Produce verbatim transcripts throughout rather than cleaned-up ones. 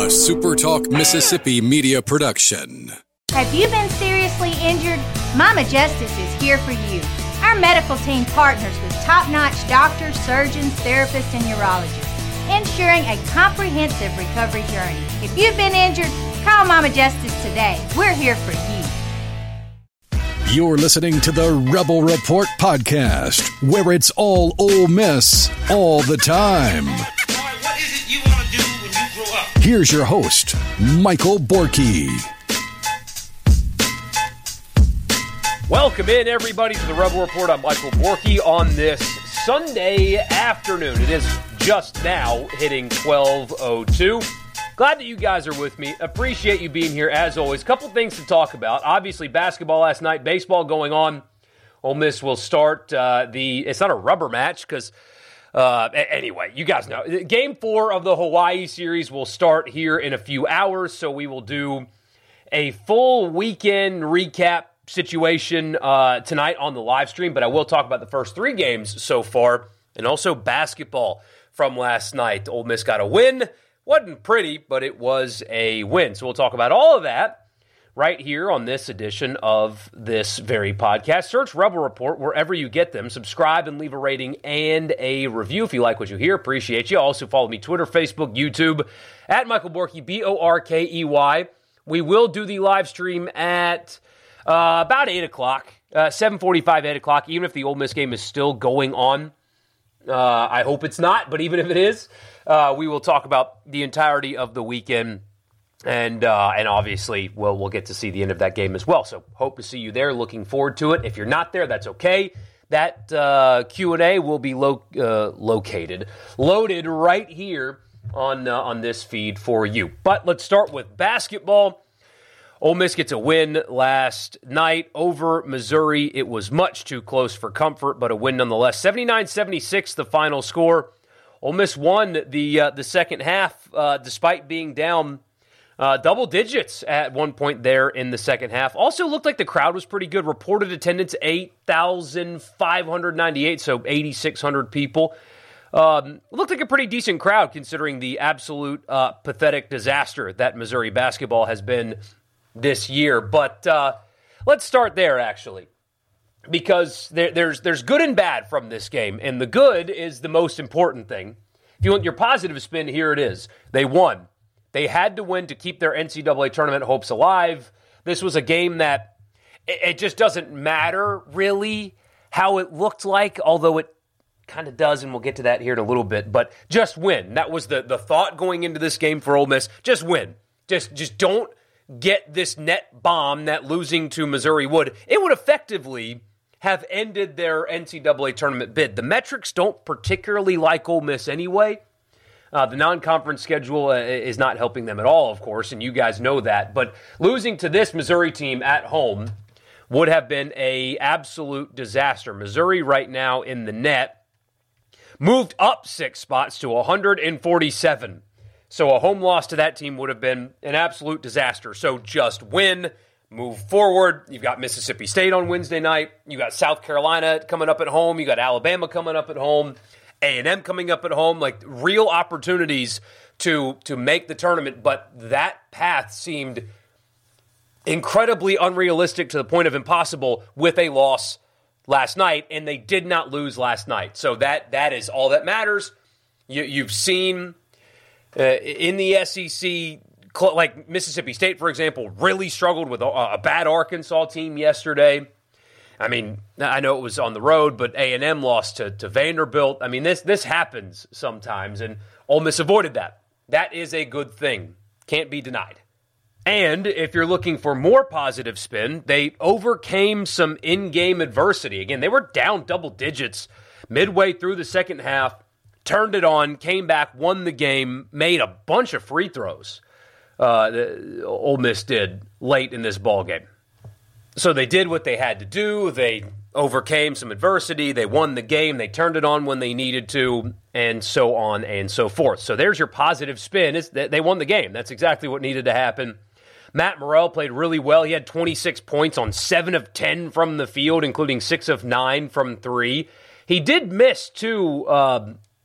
a SuperTalk Mississippi media production. Have you been seriously injured? Mama Justice is here for you. Our medical team partners with top-notch doctors, surgeons, therapists, and urologists, ensuring a comprehensive recovery journey. If you've been injured, call Mama Justice today. We're here for you. You're listening to the Rebel Report podcast, where it's all Ole Miss all the time. What is it you want to do when you grow up? Here's your host, Michael Borky. Welcome in, everybody, to the Rebel Report. I'm Michael Borky on this Sunday afternoon. It is just now hitting twelve oh two. Glad that you guys are with me. Appreciate you being here, as always. Couple things to talk about. Obviously, basketball last night, baseball going on. Ole Miss will start uh, the, it's not a rubber match, because, uh, anyway, you guys know. Game four of the Hawaii series will start here in a few hours, so we will do a full weekend recap situation uh, tonight on the live stream, but I will talk about the first three games so far, and also basketball from last night. Ole Miss got a win. Wasn't pretty, but it was a win. So we'll talk about all of that right here on this edition of this very podcast. Search Rebel Report wherever you get them. Subscribe and leave a rating and a review if you like what you hear. Appreciate you. Also follow me Twitter, Facebook, YouTube, at Michael Borky, B O R K E Y. We will do the live stream at uh, about eight o'clock, uh, seven forty-five, eight o'clock, even if the Ole Miss game is still going on. Uh, I hope it's not, but even if it is, uh, we will talk about the entirety of the weekend, and uh, and obviously we'll, we'll get to see the end of that game as well. So hope to see you there. Looking forward to it. If you're not there, that's okay. That uh, Q and A will be lo- uh, located, loaded right here on uh, on this feed for you. But let's start with basketball. Ole Miss gets a win last night over Missouri. It was much too close for comfort, but a win nonetheless. seventy-nine seventy-six, the final score. Ole Miss won the uh, the second half, uh, despite being down uh, double digits at one point there in the second half. Also looked like the crowd was pretty good. Reported attendance, eight thousand five hundred ninety-eight, so eight thousand six hundred people. Um, looked like a pretty decent crowd considering the absolute uh, pathetic disaster that Missouri basketball has been this year. But uh, let's start there, actually, because there, there's there's good and bad from this game, and the good is the most important thing. If you want your positive spin, here it is. They won. They had to win to keep their N C double A tournament hopes alive. This was a game that it, it just doesn't matter, really, how it looked like, although it kind of does, and we'll get to that here in a little bit. But just win. That was the, the thought going into this game for Ole Miss. Just win. Just Just don't get this net bomb that losing to Missouri would. It would effectively have ended their N C double A tournament bid. The metrics don't particularly like Ole Miss anyway. Uh, the non-conference schedule uh, is not helping them at all, of course, and you guys know that. But losing to this Missouri team at home would have been an absolute disaster. Missouri right now in the net moved up six spots to one hundred forty-seven. So a home loss to that team would have been an absolute disaster. So just win, move forward. You've got Mississippi State on Wednesday night. You got South Carolina coming up at home. You got Alabama coming up at home. A and M coming up at home. Like real opportunities to, to make the tournament. But that path seemed incredibly unrealistic to the point of impossible with a loss last night. And they did not lose last night. So that that is all that matters. You, you've seen Uh, in the S E C, like Mississippi State, for example, really struggled with a, a bad Arkansas team yesterday. I mean, I know it was on the road, but A and M lost to, to Vanderbilt. I mean, this this happens sometimes, and Ole Miss avoided that. That is a good thing. Can't be denied. And if you're looking for more positive spin, they overcame some in-game adversity. Again, they were down double digits midway through the second half. Turned it on, came back, won the game, made a bunch of free throws. Uh, the, Ole Miss did late in this ball game. So they did what they had to do. They overcame some adversity. They won the game. They turned it on when they needed to, and so on and so forth. So there's your positive spin. It's, they won the game. That's exactly what needed to happen. Matt Morrell played really well. He had twenty-six points on seven of ten from the field, including six of nine from three. He did miss two um,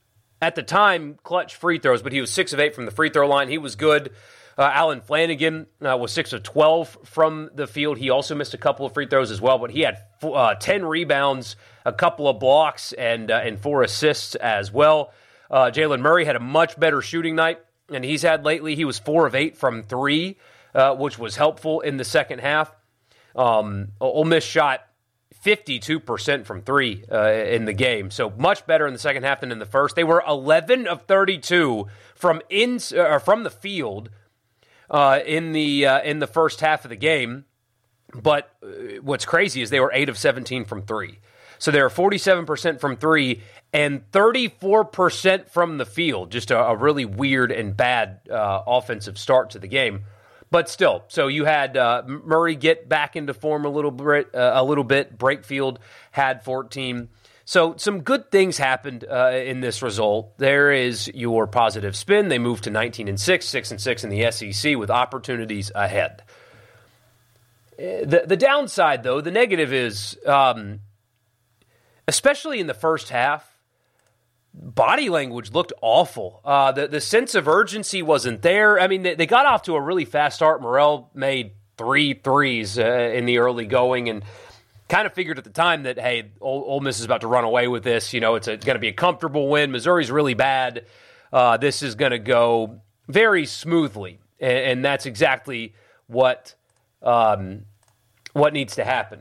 at the time, clutch free throws, but he was six of eight from the free throw line. He was good. Uh, Alan Flanagan uh, was six of twelve from the field. He also missed a couple of free throws as well, but he had uh, ten rebounds, a couple of blocks, and uh, and four assists as well. Uh, Jalen Murray had a much better shooting night than he's had lately. He was four of eight from three, uh, which was helpful in the second half. Um, Ole Miss shot fifty-two percent from three uh, in the game, so much better in the second half than in the first. They were eleven of thirty-two from in uh, from the field uh, in the uh, in the first half of the game. But uh, what's crazy is they were eight of seventeen from three. So they were forty-seven percent from three and thirty-four percent from the field. Just a, a really weird and bad uh, offensive start to the game. But still, so you had uh, Murray get back into form a little bit. Uh, a little bit. Brakefield had fourteen. So some good things happened uh, in this result. There is your positive spin. They moved to nineteen and six, six and six in the S E C with opportunities ahead. The the downside, though, the negative is, um, especially in the first half, body language looked awful. Uh, the, the sense of urgency wasn't there. I mean, they, they got off to a really fast start. Morrell made three threes uh, in the early going and kind of figured at the time that, hey, Ole, Ole Miss is about to run away with this. You know, it's, it's going to be a comfortable win. Missouri's really bad. Uh, this is going to go very smoothly. And, and that's exactly what um, what needs to happen.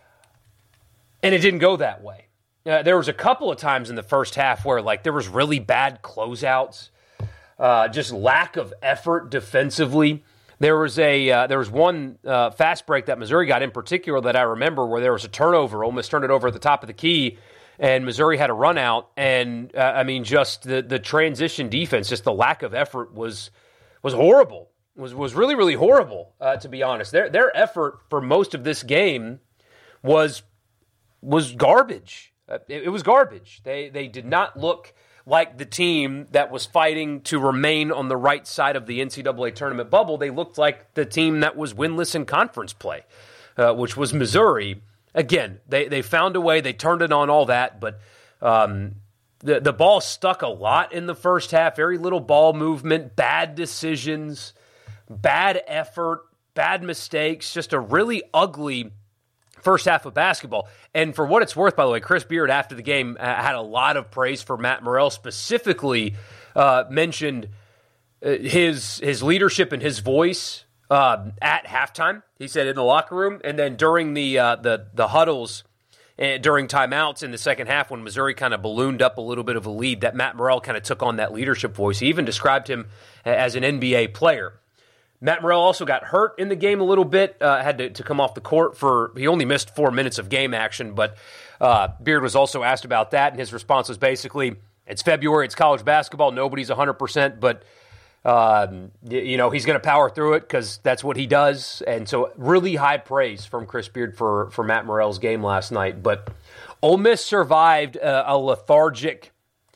And it didn't go that way. Uh, there was a couple of times in the first half where, like, there was really bad closeouts, uh, just lack of effort defensively. There was a uh, there was one uh, fast break that Missouri got in particular that I remember where there was a turnover. Ole Miss turned it over at the top of the key, and Missouri had a run out. And uh, I mean, just the the transition defense, just the lack of effort was was horrible. Was was really really horrible, uh, to be honest. Their their effort for most of this game was was garbage. Uh, it, it was garbage. They they did not look like the team that was fighting to remain on the right side of the N C double A tournament bubble. They looked like the team that was winless in conference play, uh, which was Missouri. Again, they, they found a way. They turned it on, all that, but um, the, the ball stuck a lot in the first half. Very little ball movement, bad decisions, bad effort, bad mistakes, just a really ugly first half of basketball. And for what it's worth, by the way, Chris Beard after the game uh, had a lot of praise for Matt Morrell, specifically uh, mentioned uh, his his leadership and his voice uh, at halftime. He said in the locker room, and then during the uh, the the huddles uh, during timeouts in the second half when Missouri kind of ballooned up a little bit of a lead, that Matt Morrell kind of took on that leadership voice. He even described him as an N B A player. Matt Morrell also got hurt in the game a little bit, uh, had to, to come off the court for, he only missed four minutes of game action, but uh, Beard was also asked about that, and his response was basically, it's February, it's college basketball, nobody's one hundred percent, but um, you, you know, he's going to power through it because that's what he does, and so really high praise from Chris Beard for, for Matt Morrell's game last night, but Ole Miss survived a, a lethargic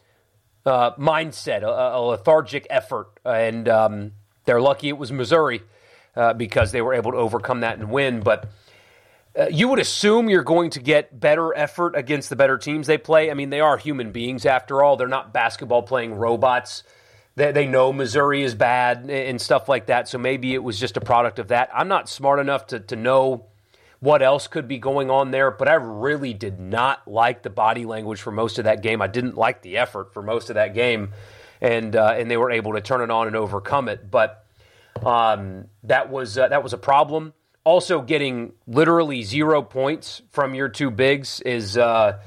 uh, mindset, a, a lethargic effort, and um they're lucky it was Missouri uh, because they were able to overcome that and win. But uh, you would assume you're going to get better effort against the better teams they play. I mean, they are human beings after all. They're not basketball-playing robots. They, they know Missouri is bad and stuff like that, so maybe it was just a product of that. I'm not smart enough to, to know what else could be going on there, but I really did not like the body language for most of that game. I didn't like the effort for most of that game. And uh, and they were able to turn it on and overcome it, but um, that was uh, that was a problem. Also, getting literally zero points from your two bigs is, uh,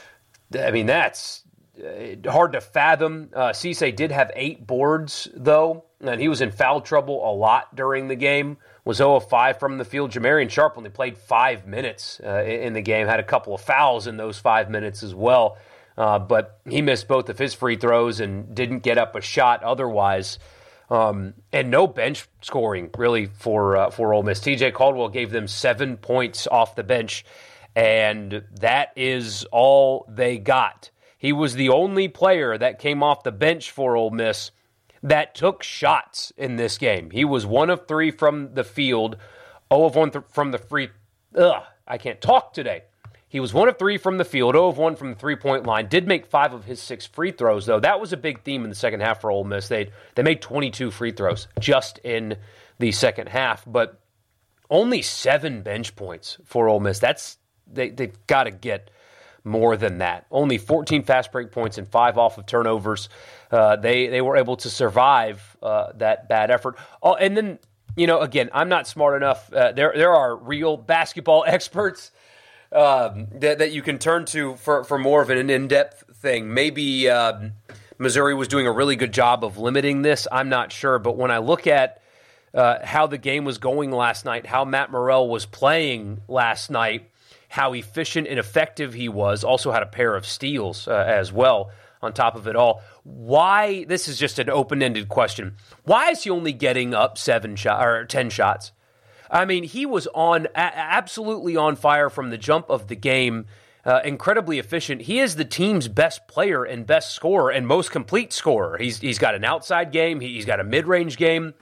I mean, that's hard to fathom. Uh, Cisse did have eight boards though, and he was in foul trouble a lot during the game. Was zero of five from the field. Jamarian Sharp only played five minutes uh, in the game. Had a couple of fouls in those five minutes as well. Uh, but he missed both of his free throws and didn't get up a shot otherwise. Um, and no bench scoring, really, for uh, for Ole Miss. T J Caldwell gave them seven points off the bench, and that is all they got. He was the only player that came off the bench for Ole Miss that took shots in this game. He was one of three from the field, zero of one th- from the free... Ugh, I can't talk today. He was one of three from the field, zero of one from the three-point line. Did make five of his six free throws, though. That was a big theme in the second half for Ole Miss. They they made twenty-two free throws just in the second half, but only seven bench points for Ole Miss. That's they they've got to get more than that. Only fourteen fast break points and five off of turnovers. Uh, they they were able to survive uh, that bad effort. Oh, and then you know, again, I'm not smart enough. Uh, there there are real basketball experts Um, that, that you can turn to for, for more of an in-depth thing. Maybe um, Missouri was doing a really good job of limiting this. I'm not sure. But when I look at uh, how the game was going last night, how Matt Morrell was playing last night, how efficient and effective he was, also had a pair of steals uh, as well on top of it all. Why, this is just an open-ended question, why is he only getting up seven shot, or ten shots? I mean, he was on a- absolutely on fire from the jump of the game, uh, incredibly efficient. He is the team's best player and best scorer and most complete scorer. He's He's got an outside game. He's got a mid-range game.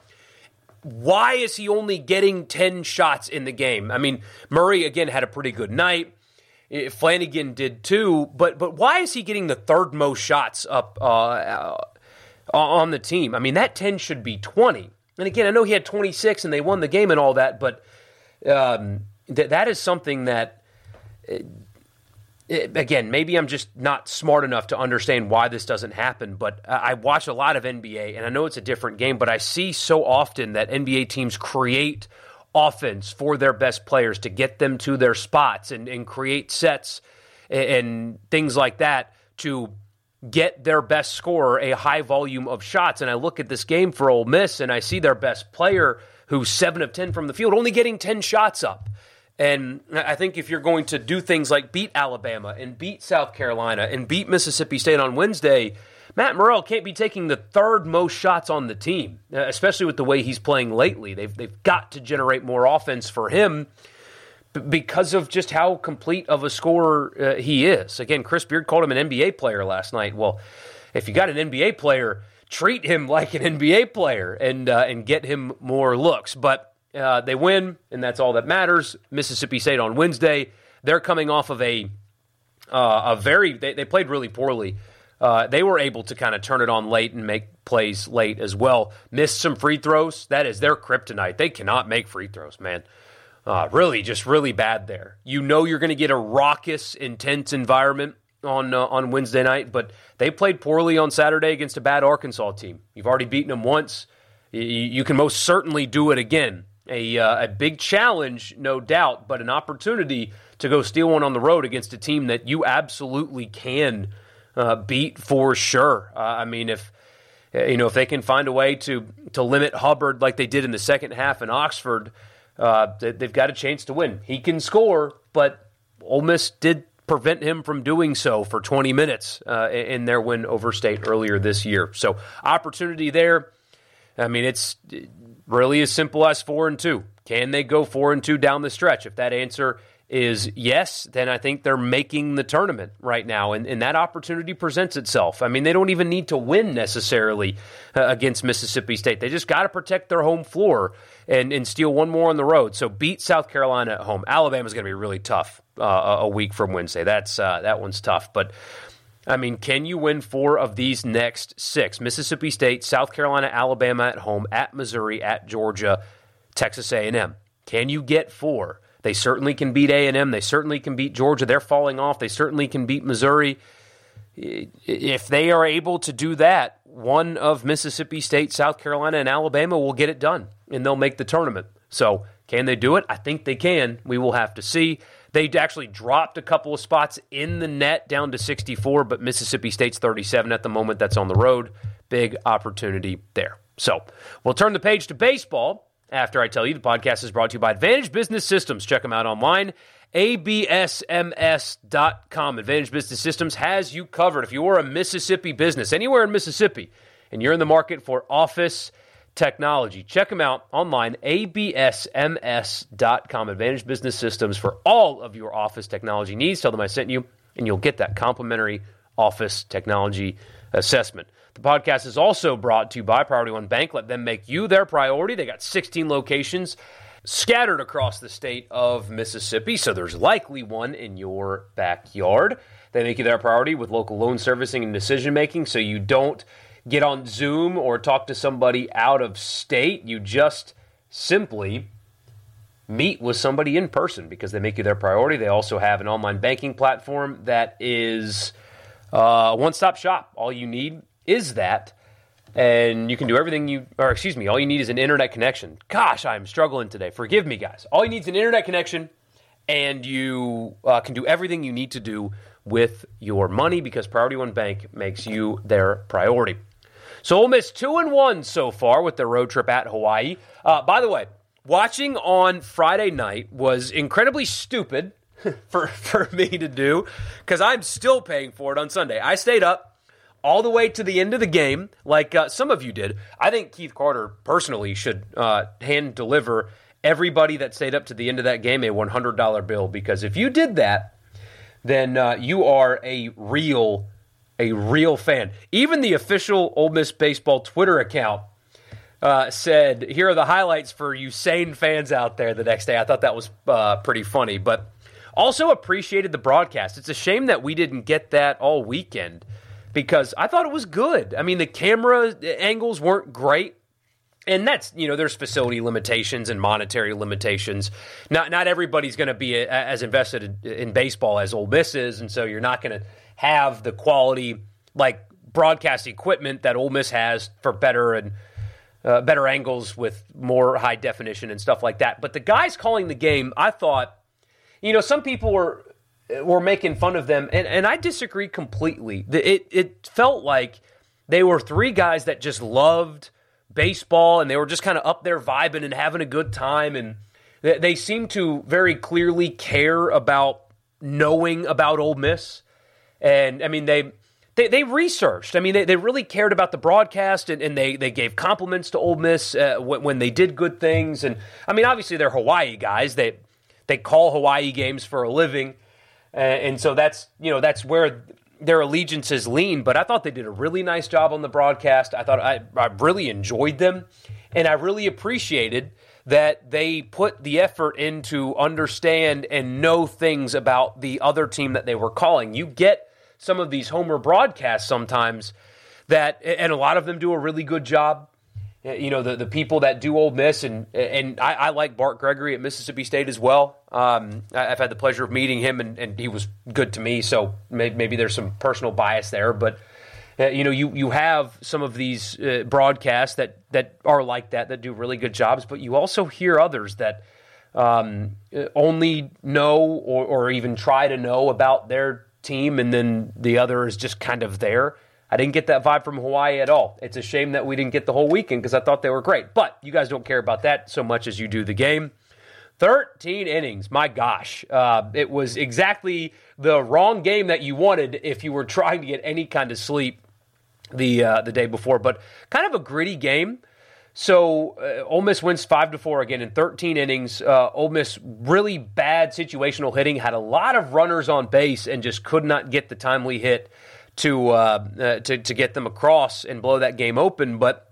Why is he only getting ten shots in the game? I mean, Murray, again, had a pretty good night. Flanagan did too. But but why is he getting the third most shots up uh, on the team? I mean, that ten should be twenty. And again, I know he had twenty-six and they won the game and all that, but um, th- that is something that, uh, it, again, maybe I'm just not smart enough to understand why this doesn't happen, but I watch a lot of N B A, and I know it's a different game, but I see so often that N B A teams create offense for their best players to get them to their spots and, and create sets and, and things like that to get their best scorer a high volume of shots. And I look at this game for Ole Miss, and I see their best player, who's seven of ten from the field, only getting ten shots up. And I think if you're going to do things like beat Alabama and beat South Carolina and beat Mississippi State on Wednesday, Matt Morrell can't be taking the third most shots on the team, especially with the way he's playing lately. They've, they've got to generate more offense for him because of just how complete of a scorer uh, he is. Again, Chris Beard called him an N B A player last night. Well, if you got an N B A player, treat him like an N B A player and uh, and get him more looks. But uh, they win, and that's all that matters. Mississippi State on Wednesday, they're coming off of a uh, a very they, they played really poorly. Uh, they were able to kind of turn it on late and make plays late as well. Missed some free throws. That is their kryptonite. They cannot make free throws, man. Uh, really, just really bad there. You know you're going to get a raucous, intense environment on uh, on Wednesday night, but they played poorly on Saturday against a bad Arkansas team. You've already beaten them once. You, you can most certainly do it again. A, uh, a big challenge, no doubt, but an opportunity to go steal one on the road against a team that you absolutely can uh, beat for sure. Uh, I mean, if you know if they can find a way to to limit Hubbard like they did in the second half in Oxford, Uh, they've got a chance to win. He can score, but Ole Miss did prevent him from doing so for twenty minutes uh, in their win over State earlier this year. So opportunity there. I mean, it's really as simple as four and two. Can they go four and two down the stretch? If that answer is yes, then I think they're making the tournament right now, and, and that opportunity presents itself. I mean, they don't even need to win necessarily uh, against Mississippi State. They just got to protect their home floor and, and steal one more on the road. So beat South Carolina at home. Alabama's going to be really tough uh, a week from Wednesday. That's uh, that one's tough. But, I mean, can you win four of these next six? Mississippi State, South Carolina, Alabama at home, at Missouri, at Georgia, Texas A and M. Can you get four? They certainly can beat A and M. They certainly can beat Georgia. They're falling off. They certainly can beat Missouri. If they are able to do that, one of Mississippi State, South Carolina, and Alabama will get it done, and they'll make the tournament. So can they do it? I think they can. We will have to see. They actually dropped a couple of spots in the net down to sixty-four, but Mississippi State's thirty-seven at the moment. That's on the road. Big opportunity there. So we'll turn the page to baseball. After I tell you, the podcast is brought to you by Advantage Business Systems. Check them out online, A B S M S dot com. Advantage Business Systems has you covered. If you are a Mississippi business, anywhere in Mississippi, and you're in the market for office technology, check them out online, A B S M S dot com. Advantage Business Systems for all of your office technology needs. Tell them I sent you, and you'll get that complimentary office technology assessment. The podcast is also brought to you by Priority One Bank. Let them make you their priority. They got sixteen locations scattered across the state of Mississippi, so there's likely one in your backyard. They make you their priority with local loan servicing and decision-making, so you don't get on Zoom or talk to somebody out of state. You just simply meet with somebody in person because they make you their priority. They also have an online banking platform that is a one-stop shop. All you need is that, and you can do everything you, or excuse me, all you need is an internet connection. Gosh, I'm struggling today. Forgive me, guys. All you need is an internet connection, and you uh, can do everything you need to do with your money because Priority One Bank makes you their priority. So Ole Miss two and one so far with their road trip at Hawaii. Uh, by the way, watching on Friday night was incredibly stupid for, for me to do because I'm still paying for it on Sunday. I stayed up all the way to the end of the game like uh, some of you did. I think Keith Carter personally should uh, hand deliver everybody that stayed up to the end of that game a one hundred dollars bill because if you did that, then uh, you are a real, a real fan. Even the official Ole Miss Baseball Twitter account uh, said, here are the highlights for you sane fans out there the next day. I thought that was uh, pretty funny, but also appreciated the broadcast. It's a shame that we didn't get that all weekend because I thought it was good. I mean, the camera angles weren't great. And that's, you know, there's facility limitations and monetary limitations. Not not everybody's going to be a, as invested in, in baseball as Ole Miss is, and so you're not going to have the quality, like, broadcast equipment that Ole Miss has for better and uh, better angles with more high definition and stuff like that. But the guys calling the game, I thought, you know, some people were were making fun of them, and, and I disagree completely. It it felt like they were three guys that just loved baseball, and they were just kind of up there vibing and having a good time, and they, they seem to very clearly care about knowing about Ole Miss. And, I mean, they they, they researched. I mean, they, they really cared about the broadcast, and, and they, they gave compliments to Ole Miss uh, when, when they did good things. And, I mean, obviously they're Hawaii guys. They they call Hawaii games for a living, uh, and so that's, you know, that's where their allegiances lean, but I thought they did a really nice job on the broadcast. I thought I, I really enjoyed them, and I really appreciated that they put the effort in to understand and know things about the other team that they were calling. You get some of these homer broadcasts sometimes that, and a lot of them do a really good job. You know, the, the people that do Ole Miss, and and I, I like Bart Gregory at Mississippi State as well. Um, I've had the pleasure of meeting him, and, and he was good to me, so maybe, maybe there's some personal bias there. But, uh, you know, you, you have some of these uh, broadcasts that, that are like that, that do really good jobs, but you also hear others that um, only know or, or even try to know about their team, and then the other is just kind of there. I didn't get that vibe from Hawaii at all. It's a shame that we didn't get the whole weekend because I thought they were great. But you guys don't care about that so much as you do the game. thirteen innings, my gosh. Uh, it was exactly the wrong game that you wanted if you were trying to get any kind of sleep the uh, the day before. But kind of a gritty game. So uh, Ole Miss wins five to four again in thirteen innings. Uh, Ole Miss really bad situational hitting, had a lot of runners on base and just could not get the timely hit to uh, uh, to to get them across and blow that game open. But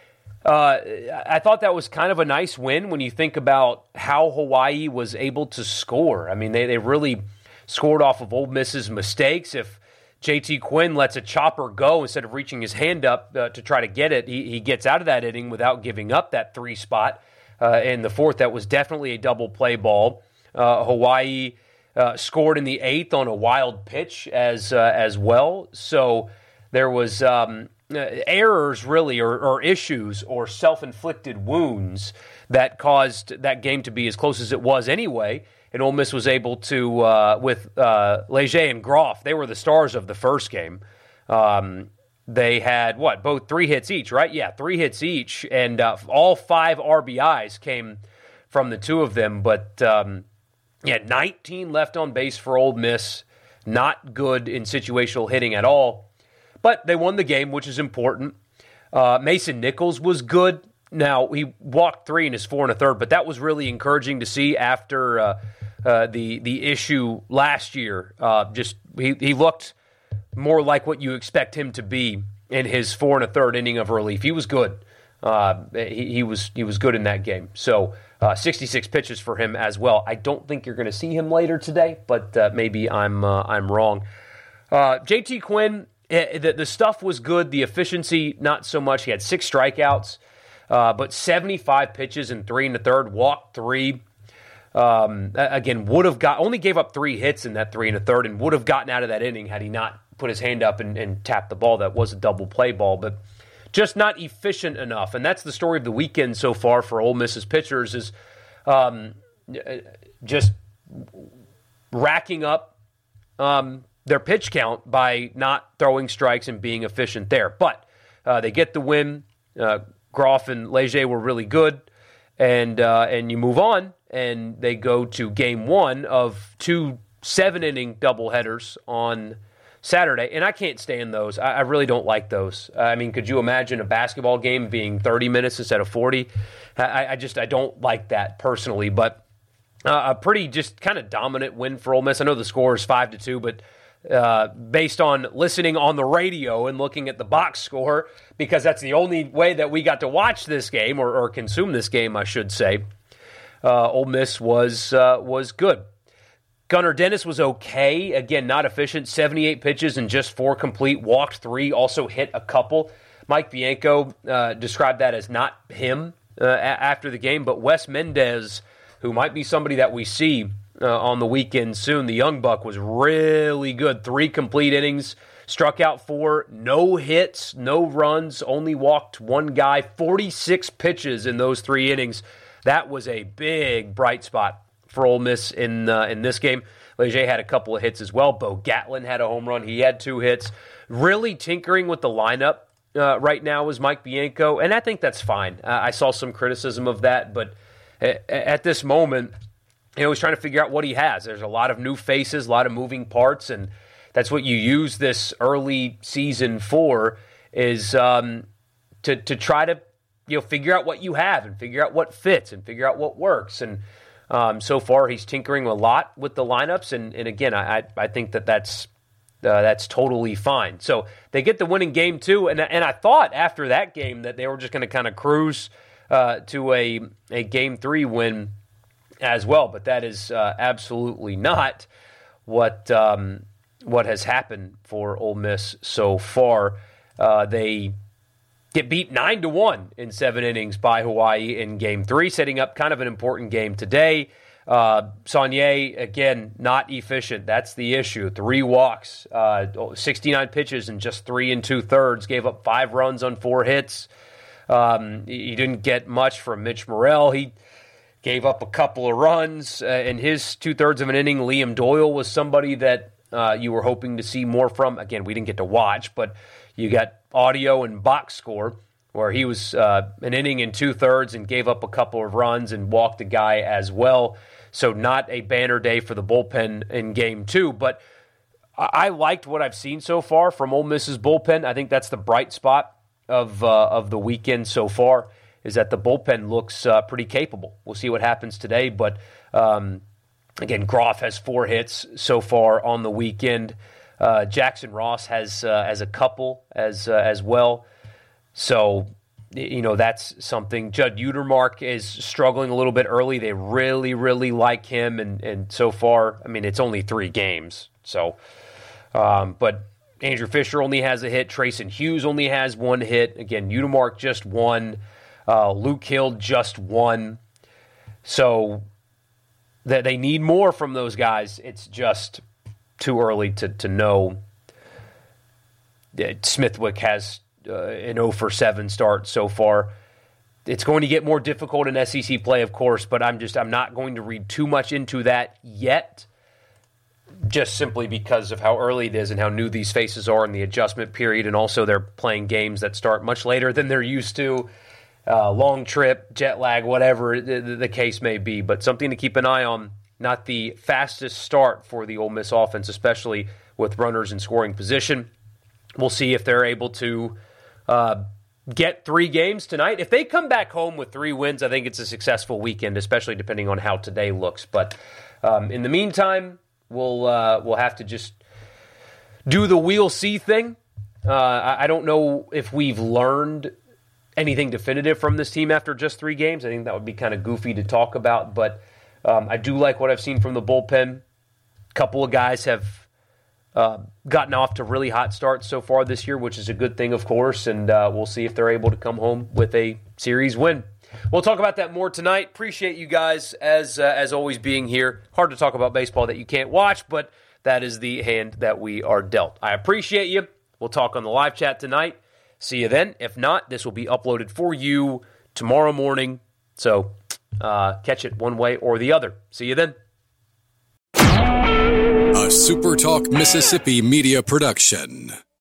uh, I thought that was kind of a nice win when you think about how Hawaii was able to score. I mean, they, they really scored off of Ole Miss's mistakes. If J T Quinn lets a chopper go instead of reaching his hand up uh, to try to get it, he, he gets out of that inning without giving up that three spot. Uh, in the fourth, that was definitely a double play ball. Uh, Hawaii Uh, scored in the eighth on a wild pitch as uh, as well. So there was um, uh, errors, really, or, or issues or self-inflicted wounds that caused that game to be as close as it was anyway. And Ole Miss was able to, uh, with uh, Leger and Groff, they were the stars of the first game. Um, they had, what, both three hits each, right? Yeah, three hits each. And uh, all five R B Is came from the two of them. But Um, Yeah, nineteen left on base for Ole Miss. Not good in situational hitting at all. But they won the game, which is important. Uh, Mason Nichols was good. Now, he walked three in his four and a third, but that was really encouraging to see after uh, uh, the the issue last year. Uh, just he, he looked more like what you expect him to be in his four and a third inning of relief. He was good. Uh, he, he was he was good in that game. So uh, sixty-six pitches for him as well. I don't think you're going to see him later today, but uh, maybe I'm uh, I'm wrong. Uh, J T Quinn, the, the stuff was good. The efficiency, not so much. He had six strikeouts, uh, but seventy-five pitches in three and a third, walked three. Um, again, would have got only gave up three hits in that three and a third, and would have gotten out of that inning had he not put his hand up and, and tapped the ball. That was a double play ball, but just not efficient enough. And that's the story of the weekend so far for Ole Miss's pitchers is um, just racking up um, their pitch count by not throwing strikes and being efficient there. But uh, they get the win. Uh, Groff and Leger were really good. And, uh, and you move on, and they go to game one of two seven-inning doubleheaders on Saturday, and I can't stand those. I, I really don't like those. I mean, could you imagine a basketball game being thirty minutes instead of forty? I, I just I don't like that personally. But uh, a pretty just kind of dominant win for Ole Miss. I know the score is five to two, but uh, based on listening on the radio and looking at the box score, because that's the only way that we got to watch this game or, or consume this game, I should say. Uh, Ole Miss was uh, was good. Gunnar Dennis was okay. Again, not efficient. seventy-eight pitches and just four complete. Walked three. Also hit a couple. Mike Bianco uh, described that as not him uh, a- after the game. But Wes Mendez, who might be somebody that we see uh, on the weekend soon, the young buck, was really good. Three complete innings. Struck out four. No hits. No runs. Only walked one guy. forty-six pitches in those three innings. That was a big bright spot for Ole Miss in uh, in this game. Leger had a couple of hits as well. Bo Gatlin had a home run. He had two hits. Really tinkering with the lineup uh, right now is Mike Bianco, and I think that's fine. Uh, I saw some criticism of that, but at, at this moment, you know, he's trying to figure out what he has. There's a lot of new faces, a lot of moving parts, and that's what you use this early season for, is um, to to try to you know figure out what you have and figure out what fits and figure out what works. And Um, so far, he's tinkering a lot with the lineups, and, and again, I I think that that's uh, that's totally fine. So they get the winning game two, and and I thought after that game that they were just going to kind of cruise uh, to a a game three win as well, but that is uh, absolutely not what um, what has happened for Ole Miss so far. Uh, they get beat nine to one in seven innings by Hawaii in game three, setting up kind of an important game today. Uh, Saunier, again, not efficient. That's the issue. Three walks, uh, sixty-nine pitches in just three and two-thirds, gave up five runs on four hits. Um, you didn't get much from Mitch Morrell. He gave up a couple of runs uh, in his two-thirds of an inning. Liam Doyle was somebody that uh, you were hoping to see more from. Again, we didn't get to watch, but you got audio and box score where he was uh, an inning and two-thirds and gave up a couple of runs and walked a guy as well. So not a banner day for the bullpen in game two. But I liked what I've seen so far from Ole Miss's bullpen. I think that's the bright spot of uh, of the weekend so far, is that the bullpen looks uh, pretty capable. We'll see what happens today. But um, again, Groff has four hits so far on the weekend. Uh, Jackson Ross has uh, as a couple as uh, as well. So, you know, that's something. Judd Utermark is struggling a little bit early. They really, really like him. And, and so far, I mean, it's only three games. So, um, but Andrew Fisher only has a hit. Trayson Hughes only has one hit. Again, Utermark just one. Uh, Luke Hill just one. So that they need more from those guys. It's just too early to, to know. Smithwick has uh, an oh for seven start so far. It's going to get more difficult in S E C play, of course, but I'm just I'm not going to read too much into that yet, just simply because of how early it is and how new these faces are in the adjustment period, and also they're playing games that start much later than they're used to. Uh, long trip, jet lag, whatever the, the case may be, but something to keep an eye on. Not the fastest start for the Ole Miss offense, especially with runners in scoring position. We'll see if they're able to uh, get three games tonight. If they come back home with three wins, I think it's a successful weekend, especially depending on how today looks. But um, in the meantime, we'll uh, we'll have to just do the we'll see thing. Uh, I, I don't know if we've learned anything definitive from this team after just three games. I think that would be kind of goofy to talk about, but um, I do like what I've seen from the bullpen. A couple of guys have uh, gotten off to really hot starts so far this year, which is a good thing, of course, and uh, we'll see if they're able to come home with a series win. We'll talk about that more tonight. Appreciate you guys, as uh, as always, being here. Hard to talk about baseball that you can't watch, but that is the hand that we are dealt. I appreciate you. We'll talk on the live chat tonight. See you then. If not, this will be uploaded for you tomorrow morning. So uh, catch it one way or the other. See you then. A SuperTalk Mississippi media production.